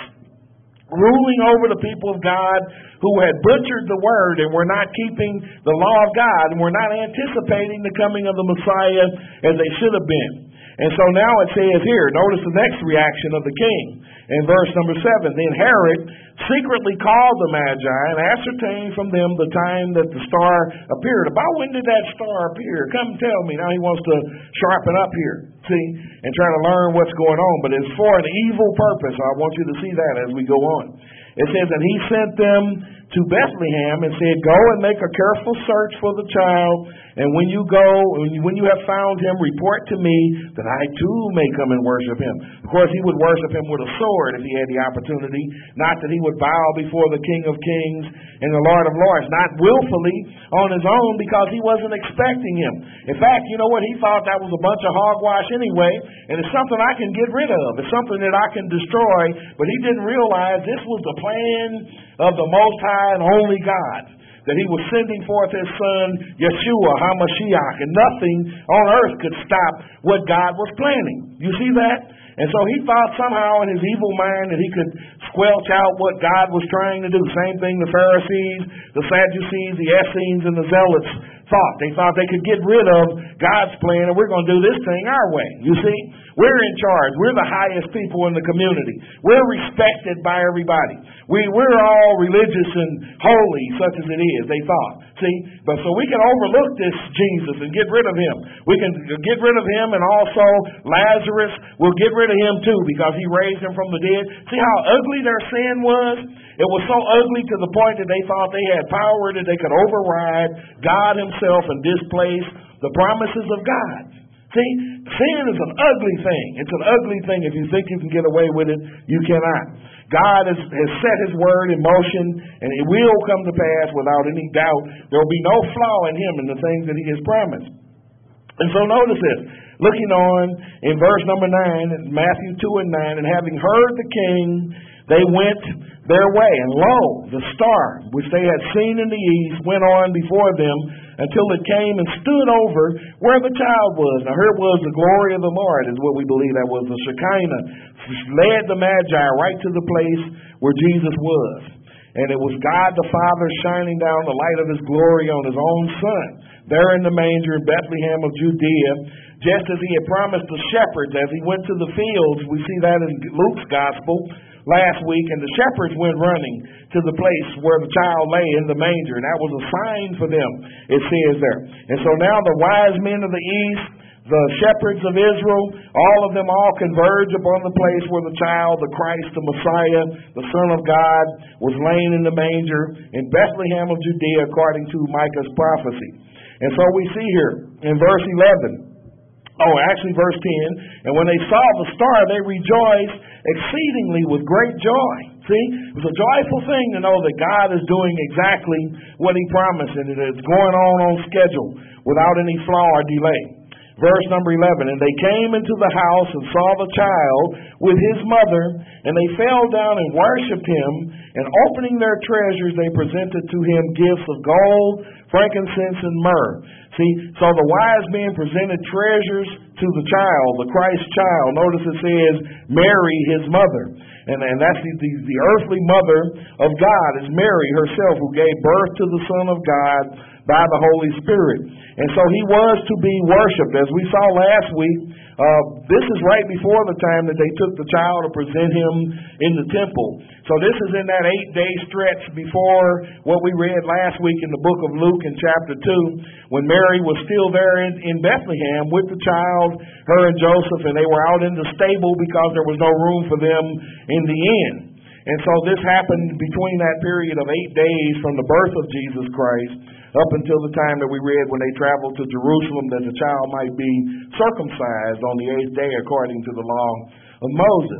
[SPEAKER 2] ruling over the people of God who had butchered the word and were not keeping the law of God and were not anticipating the coming of the Messiah as they should have been. And so now it says here, notice the next reaction of the king in verse number seven. Then Herod secretly called the Magi and ascertained from them the time that the star appeared. About when did that star appear? Come tell me. Now he wants to sharpen up here, see, and try to learn what's going on. But it's for an evil purpose. I want you to see that as we go on. It says, and he sent them to Bethlehem and said, go and make a careful search for the child. And when you go, when you have found him, report to me that I too may come and worship him. Of course, he would worship him with a sword if he had the opportunity. Not that he would bow before the King of Kings and the Lord of Lords. Not willfully on his own because he wasn't expecting him. In fact, you know what? He thought that was a bunch of hogwash anyway. And it's something I can get rid of. It's something that I can destroy. But he didn't realize this was the plan of the Most High and only God, that he was sending forth his son, Yeshua, HaMashiach, and nothing on earth could stop what God was planning. You see that? And so he thought somehow in his evil mind that he could squelch out what God was trying to do. Same thing the Pharisees, the Sadducees, the Essenes, and the Zealots thought. They thought they could get rid of God's plan and we're going to do this thing our way. You see? We're in charge. We're the highest people in the community. We're respected by everybody. We, we're all religious and holy, such as it is, they thought. See? But so we can overlook this Jesus and get rid of him. We can get rid of him, and also Lazarus, we'll get rid of him too because he raised him from the dead. See how ugly their sin was? It was so ugly to the point that they thought they had power that they could override God himself and displace the promises of God. See, sin is an ugly thing. It's an ugly thing. If you think you can get away with it, you cannot. God has, has set his word in motion, and it will come to pass without any doubt. There will be no flaw in him in the things that he has promised. And so notice this. Looking on in verse number nine, Matthew two and nine, and having heard the king, they went their way. And lo, the star, which they had seen in the east, went on before them until it came and stood over where the child was. Now here was the glory of the Lord, is what we believe that was. The Shekinah led the Magi right to the place where Jesus was. And it was God the Father shining down the light of his glory on his own Son, there in the manger in Bethlehem of Judea, just as he had promised the shepherds as he went to the fields. We see that in Luke's gospel last week, and the shepherds went running to the place where the child lay in the manger, and that was a sign for them, it says there. And so now the wise men of the east, the shepherds of Israel, all of them all converge upon the place where the child, the Christ, the Messiah, the Son of God, was laying in the manger in Bethlehem of Judea, according to Micah's prophecy. And so we see here in verse eleven, oh, actually verse ten, and when they saw the star, they rejoiced exceedingly with great joy. See, it was a joyful thing to know that God is doing exactly what he promised, and it's going on on schedule without any flaw or delay. Verse number eleven, and they came into the house and saw the child with his mother, and they fell down and worshipped him, and opening their treasures, they presented to him gifts of gold, frankincense, and myrrh. See, so the wise men presented treasures to the child, the Christ child. Notice it says Mary, his mother. And, and that's the, the, the earthly mother of God is Mary herself, who gave birth to the Son of God by the Holy Spirit. And so he was to be worshipped. As we saw last week, uh, this is right before the time that they took the child to present him in the temple. So this is in that eight-day stretch before what we read last week in the book of Luke in chapter two, when Mary was still there in, in Bethlehem with the child, her and Joseph, and they were out in the stable because there was no room for them in the inn. And so this happened between that period of eight days from the birth of Jesus Christ up until the time that we read when they traveled to Jerusalem, that the child might be circumcised on the eighth day according to the law of Moses.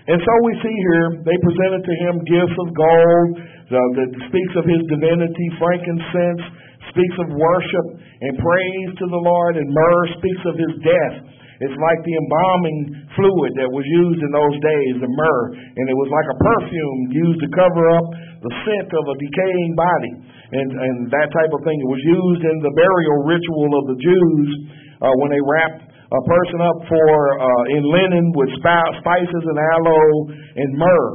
[SPEAKER 2] And so we see here, they presented to him gifts of gold uh, that speaks of his divinity, frankincense speaks of worship and praise to the Lord, and myrrh speaks of his death. It's like the embalming fluid that was used in those days, the myrrh, and it was like a perfume used to cover up the scent of a decaying body, and, and that type of thing. It was used in the burial ritual of the Jews uh, when they wrapped a person up for uh, in linen with spices and aloe and myrrh.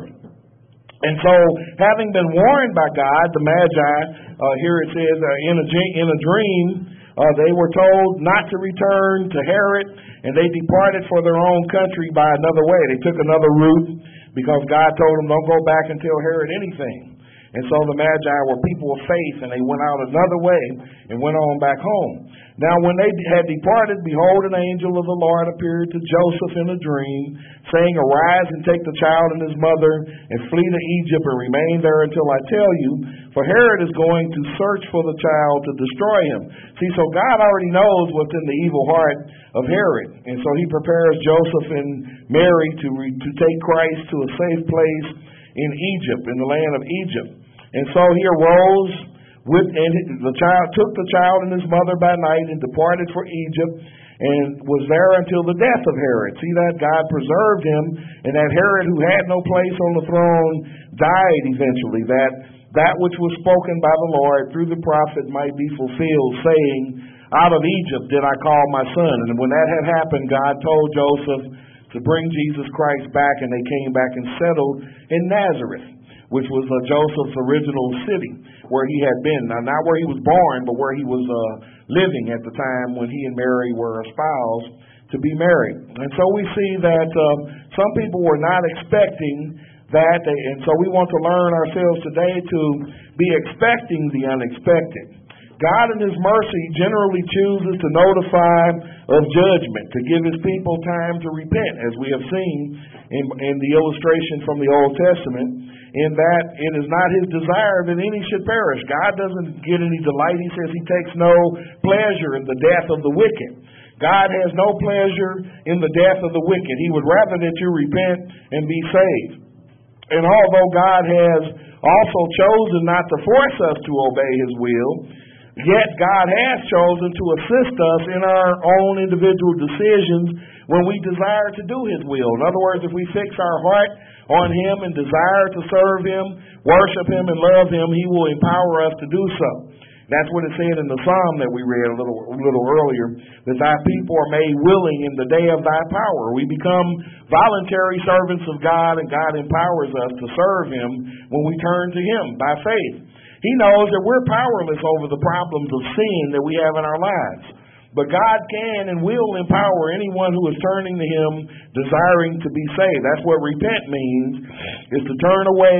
[SPEAKER 2] And so, having been warned by God, the Magi, uh, here it says, uh, in a in a dream, uh, they were told not to return to Herod, and they departed for their own country by another way. They took another route because God told them, don't go back and tell Herod anything. And so the Magi were people of faith, and they went out another way and went on back home. Now when they had departed, behold, an angel of the Lord appeared to Joseph in a dream, saying, arise and take the child and his mother, and flee to Egypt, and remain there until I tell you, for Herod is going to search for the child to destroy him. See, so God already knows what's in the evil heart of Herod, and so he prepares Joseph and Mary to, re, to take Christ to a safe place in Egypt, in the land of Egypt. And so he arose with, and the child took the child and his mother by night and departed for Egypt, and was there until the death of Herod. See that? God preserved him, and that Herod, who had no place on the throne, died eventually, that that which was spoken by the Lord through the prophet might be fulfilled, saying, out of Egypt did I call my son. And when that had happened, God told Joseph to bring Jesus Christ back, and they came back and settled in Nazareth, which was uh, Joseph's original city, where he had been. Now, not where he was born, but where he was uh, living at the time when he and Mary were espoused to be married. And so we see that uh, some people were not expecting that, they, and so we want to learn ourselves today to be expecting the unexpected. God in his mercy generally chooses to notify of judgment, to give his people time to repent, as we have seen in, in the illustration from the Old Testament, in that it is not his desire that any should perish. God doesn't get any delight. He says he takes no pleasure in the death of the wicked. God has no pleasure in the death of the wicked. He would rather that you repent and be saved. And although God has also chosen not to force us to obey his will, yet God has chosen to assist us in our own individual decisions when we desire to do his will. In other words, if we fix our heart on him and desire to serve him, worship him, and love him, he will empower us to do so. That's what it said in the psalm that we read a little, a little earlier, that thy people are made willing in the day of thy power. We become voluntary servants of God, and God empowers us to serve him when we turn to him by faith. He knows that we're powerless over the problems of sin that we have in our lives. But God can and will empower anyone who is turning to him, desiring to be saved. That's what repent means, is to turn away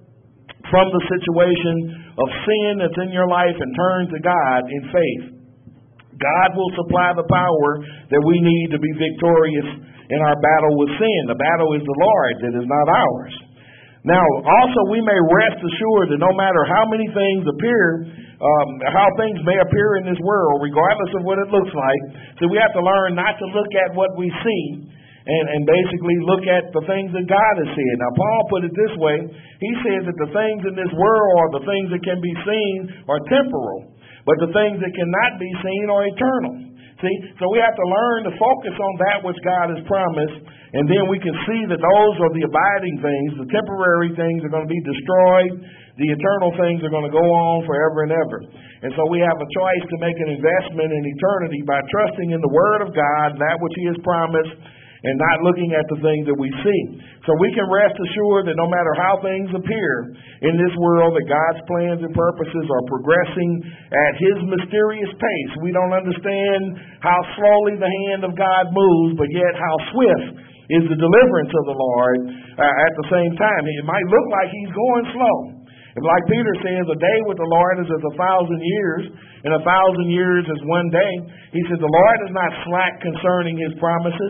[SPEAKER 2] from the situation of sin that's in your life and turn to God in faith. God will supply the power that we need to be victorious in our battle with sin. The battle is the Lord's, it is not ours. Now, also, we may rest assured that no matter how many things appear, um, how things may appear in this world, regardless of what it looks like, so we have to learn not to look at what we see and, and basically look at the things that God has said. Now, Paul put it this way. He says that the things in this world, or the things that can be seen, are temporal, but the things that cannot be seen are eternal. See, so we have to learn to focus on that which God has promised, and then we can see that those are the abiding things. The temporary things are going to be destroyed. The eternal things are going to go on forever and ever. And so we have a choice to make an investment in eternity by trusting in the Word of God, that which he has promised, and not looking at the things that we see. So we can rest assured that no matter how things appear in this world, that God's plans and purposes are progressing at his mysterious pace. We don't understand how slowly the hand of God moves, but yet how swift is the deliverance of the Lord uh, at the same time. It might look like he's going slow. And like Peter says, a day with the Lord is as a thousand years, and a thousand years is one day. He says the Lord is not slack concerning his promises,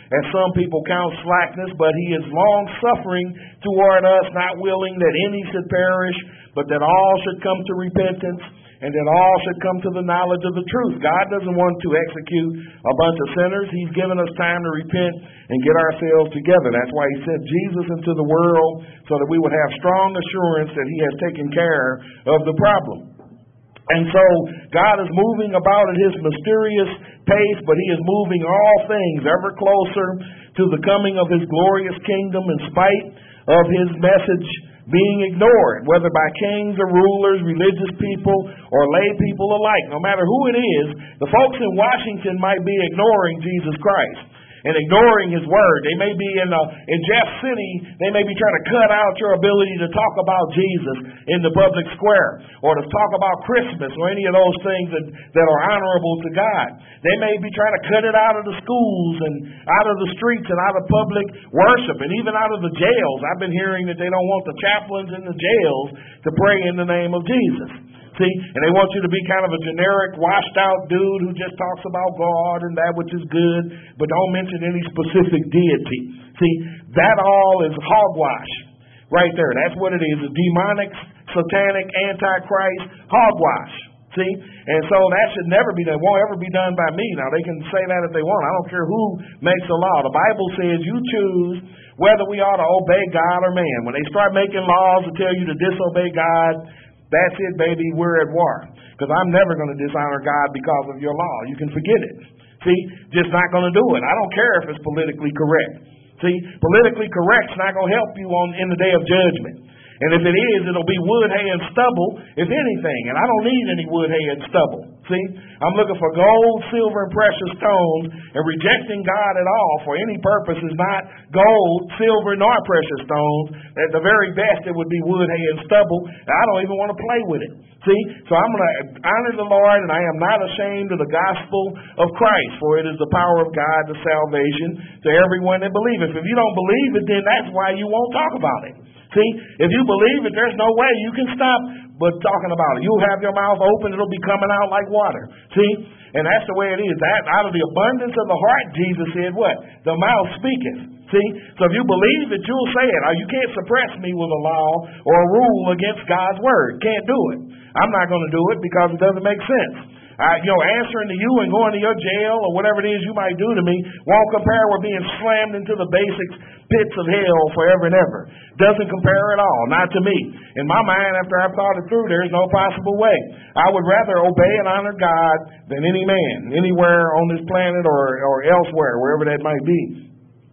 [SPEAKER 2] as some people count slackness, but he is long-suffering toward us, not willing that any should perish, but that all should come to repentance, and that all should come to the knowledge of the truth. God doesn't want to execute a bunch of sinners. He's given us time to repent and get ourselves together. That's why he sent Jesus into the world, so that we would have strong assurance that he has taken care of the problem. And so God is moving about at his mysterious pace, but he is moving all things ever closer to the coming of his glorious kingdom in spite of his message being ignored, whether by kings or rulers, religious people, or lay people alike. No matter who it is, the folks in Washington might be ignoring Jesus Christ and ignoring his word. They may be in uh, in Jeff City, they may be trying to cut out your ability to talk about Jesus in the public square, or to talk about Christmas, or any of those things that, that are honorable to God. They may be trying to cut it out of the schools and out of the streets and out of public worship, and even out of the jails. I've been hearing that they don't want the chaplains in the jails to pray in the name of Jesus. See, and they want you to be kind of a generic, washed-out dude who just talks about God and that which is good, but don't mention any specific deity. See, that all is hogwash right there. That's what it is, a demonic, satanic, antichrist hogwash. See, and so that should never be done. It won't ever be done by me. Now, they can say that if they want. I don't care who makes the law. The Bible says you choose whether we ought to obey God or man. When they start making laws to tell you to disobey God, that's it, baby, we're at war. Because I'm never going to dishonor God because of your law. You can forget it. See, just not going to do it. I don't care if it's politically correct. See, politically correct's not going to help you on in the day of judgment. And if it is, it'll be wood, hay, and stubble, if anything. And I don't need any wood, hay, and stubble. See, I'm looking for gold, silver, and precious stones, and rejecting God at all for any purpose is not gold, silver, nor precious stones. At the very best, it would be wood, hay, and stubble. And I don't even want to play with it. See, so I'm going to honor the Lord, and I am not ashamed of the gospel of Christ, for it is the power of God to salvation to everyone that believeth. If you don't believe it, then that's why you won't talk about it. See, if you believe it, there's no way you can stop but talking about it. You'll have your mouth open, it'll be coming out like water. See, and that's the way it is. That out of the abundance of the heart, Jesus said what? The mouth speaketh. See, so if you believe it, you'll say it. You can't suppress me with a law or a rule against God's word. Can't do it. I'm not going to do it because it doesn't make sense. Uh, you know, answering to you and going to your jail or whatever it is you might do to me won't compare with being slammed into the basic pits of hell forever and ever. Doesn't compare at all, not to me. In my mind, after I've thought it through, there's no possible way. I would rather obey and honor God than any man, anywhere on this planet or, or elsewhere, wherever that might be.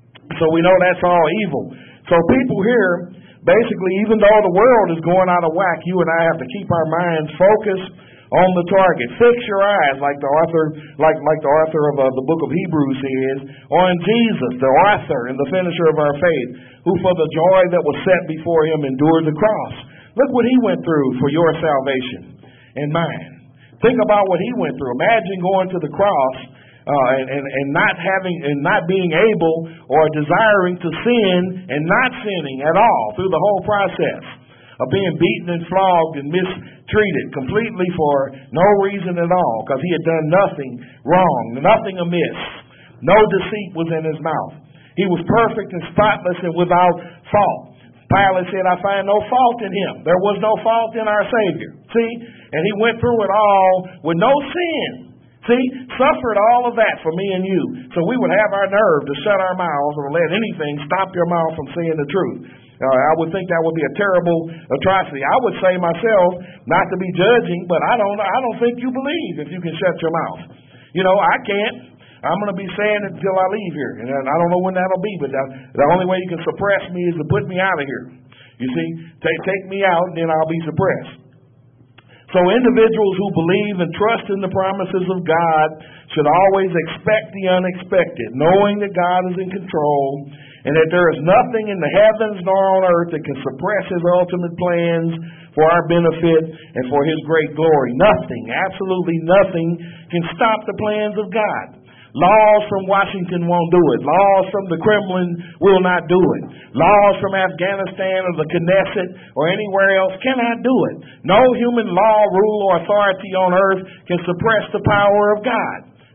[SPEAKER 2] So we know that's all evil. So people here, basically, even though the world is going out of whack, you and I have to keep our minds focused on the target. Fix your eyes, like the author, like like the author of uh, the book of Hebrews says, on Jesus, the author and the finisher of our faith, who for the joy that was set before him endured the cross. Look what he went through for your salvation and mine. Think about what he went through. Imagine going to the cross uh, and, and and not having and not being able or desiring to sin and not sinning at all through the whole process of being beaten and flogged and mistreated completely for no reason at all, because he had done nothing wrong, nothing amiss. No deceit was in his mouth. He was perfect and spotless and without fault. Pilate said, I find no fault in him. There was no fault in our Savior. See? And he went through it all with no sin. See? Suffered all of that for me and you. So we would have our nerve to shut our mouths or let anything stop your mouth from saying the truth. Uh, I would think that would be a terrible atrocity. I would say myself, not to be judging, but I don't I don't think you believe if you can shut your mouth. You know, I can't. I'm going to be saying it until I leave here. And I don't know when that'll be, but the only way you can suppress me is to put me out of here. You see, take, take me out and then I'll be suppressed. So individuals who believe and trust in the promises of God should always expect the unexpected, knowing that God is in control and that there is nothing in the heavens nor on earth that can suppress his ultimate plans for our benefit and for his great glory. Nothing, absolutely nothing, can stop the plans of God. Laws from Washington won't do it. Laws from the Kremlin will not do it. Laws from Afghanistan or the Knesset or anywhere else cannot do it. No human law, rule, or authority on earth can suppress the power of God.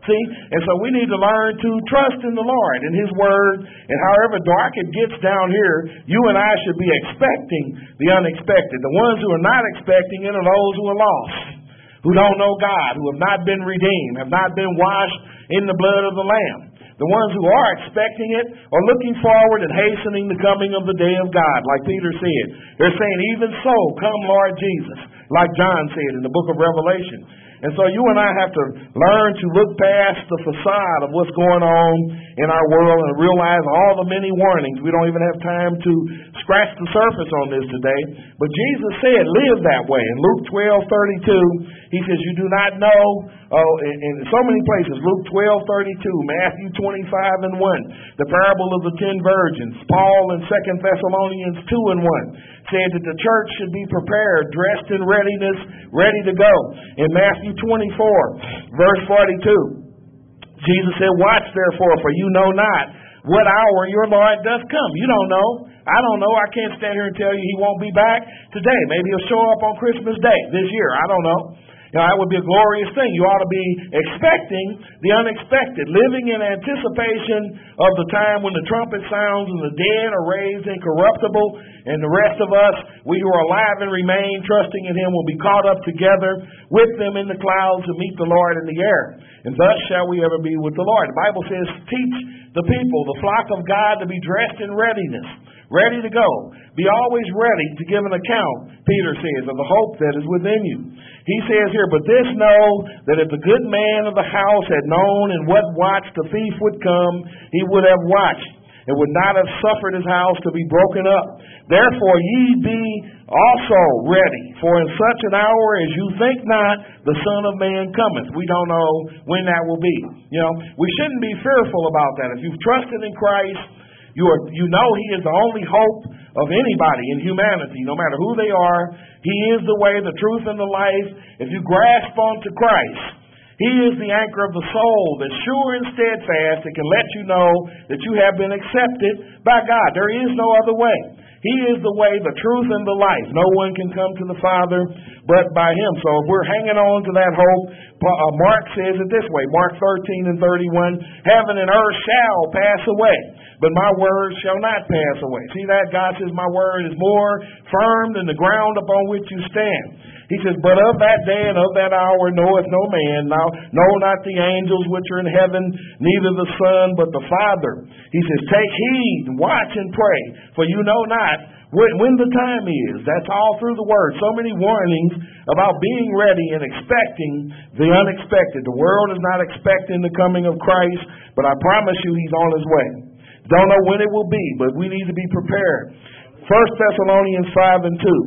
[SPEAKER 2] See? And so we need to learn to trust in the Lord and His Word. And however dark it gets down here, you and I should be expecting the unexpected. The ones who are not expecting it are those who are lost, who don't know God, who have not been redeemed, have not been washed in the blood of the Lamb. The ones who are expecting it are looking forward and hastening the coming of the day of God, like Peter said. They're saying, even so, come Lord Jesus, like John said in the book of Revelation. And so you and I have to learn to look past the facade of what's going on in our world and realize all the many warnings. We don't even have time to scratch the surface on this today. But Jesus said, live that way. In Luke twelve thirty-two, He says, you do not know, oh, in, in so many places, Luke twelve thirty-two, Matthew twenty-five and one, the parable of the ten virgins, Paul in Second Thessalonians two and one, said that the church should be prepared, dressed in readiness, ready to go. In Matthew twenty-four, verse forty-two, Jesus said, watch therefore, for you know not what hour your Lord does come. You don't know. I don't know. I can't stand here and tell you He won't be back today. Maybe He'll show up on Christmas Day this year. I don't know. You know, that would be a glorious thing. You ought to be expecting the unexpected, living in anticipation of the time when the trumpet sounds and the dead are raised incorruptible, and the rest of us, we who are alive and remain trusting in Him, will be caught up together with them in the clouds to meet the Lord in the air. And thus shall we ever be with the Lord. The Bible says, teach the people, the flock of God, to be dressed in readiness, ready to go. Be always ready to give an account, Peter says, of the hope that is within you. He says here, but this know, that if the good man of the house had known in what watch the thief would come, he would have watched, and would not have suffered his house to be broken up. Therefore ye be also ready, for in such an hour as you think not, the Son of Man cometh. We don't know when that will be. You know, we shouldn't be fearful about that. If you've trusted in Christ, You are, you know He is the only hope of anybody in humanity, no matter who they are. He is the way, the truth, and the life. If you grasp onto Christ, He is the anchor of the soul that's sure and steadfast. It can let you know that you have been accepted by God. There is no other way. He is the way, the truth, and the life. No one can come to the Father but by Him. So if we're hanging on to that hope, Mark says it this way, Mark thirteen and thirty-one, heaven and earth shall pass away, but my word shall not pass away. See that? God says my word is more firm than the ground upon which you stand. He says, but of that day and of that hour knoweth no man, now know not the angels which are in heaven, neither the Son, but the Father. He says, take heed, watch and pray, for you know not when, when the time is. That's all through the Word. So many warnings about being ready and expecting the unexpected. The world is not expecting the coming of Christ, but I promise you He's on His way. Don't know when it will be, but we need to be prepared. First Thessalonians five and two.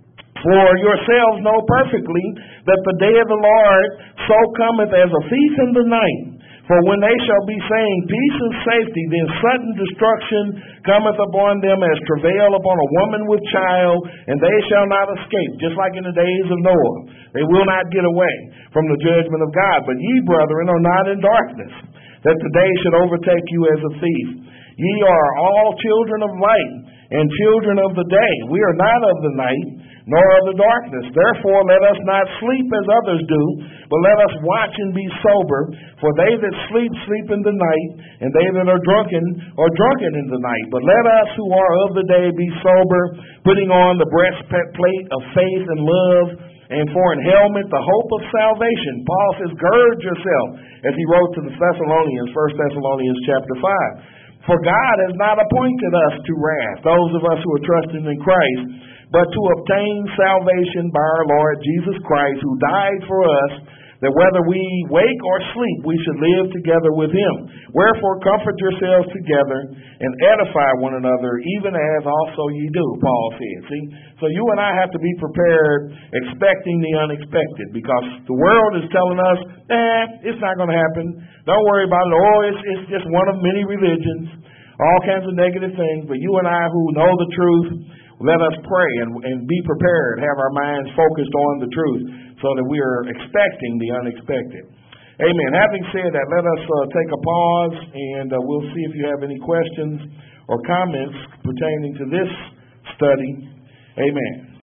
[SPEAKER 2] For yourselves know perfectly that the day of the Lord so cometh as a thief in the night. For when they shall be saying peace and safety, then sudden destruction cometh upon them as travail upon a woman with child, and they shall not escape, just like in the days of Noah. They will not get away from the judgment of God. But ye, brethren, are not in darkness, that the day should overtake you as a thief. Ye are all children of light and children of the day. We are not of the night, nor of the darkness. Therefore let us not sleep as others do, but let us watch and be sober. For they that sleep, sleep in the night, and they that are drunken are drunken in the night. But let us who are of the day be sober, putting on the breastplate of faith and love, and for an helmet the hope of salvation. Paul says, gird yourself, as he wrote to the Thessalonians, First Thessalonians chapter five. For God has not appointed us to wrath, those of us who are trusting in Christ, but to obtain salvation by our Lord Jesus Christ, who died for us, that whether we wake or sleep, we should live together with Him. Wherefore comfort yourselves together and edify one another, even as also ye do, Paul said. See? So you and I have to be prepared, expecting the unexpected, because the world is telling us, eh, it's not going to happen. Don't worry about it. Oh, it's, it's just one of many religions, all kinds of negative things. But you and I who know the truth, let us pray and, and be prepared, have our minds focused on the truth, so that we are expecting the unexpected. Amen. Having said that, let us uh, take a pause, and uh, we'll see if you have any questions or comments pertaining to this study. Amen.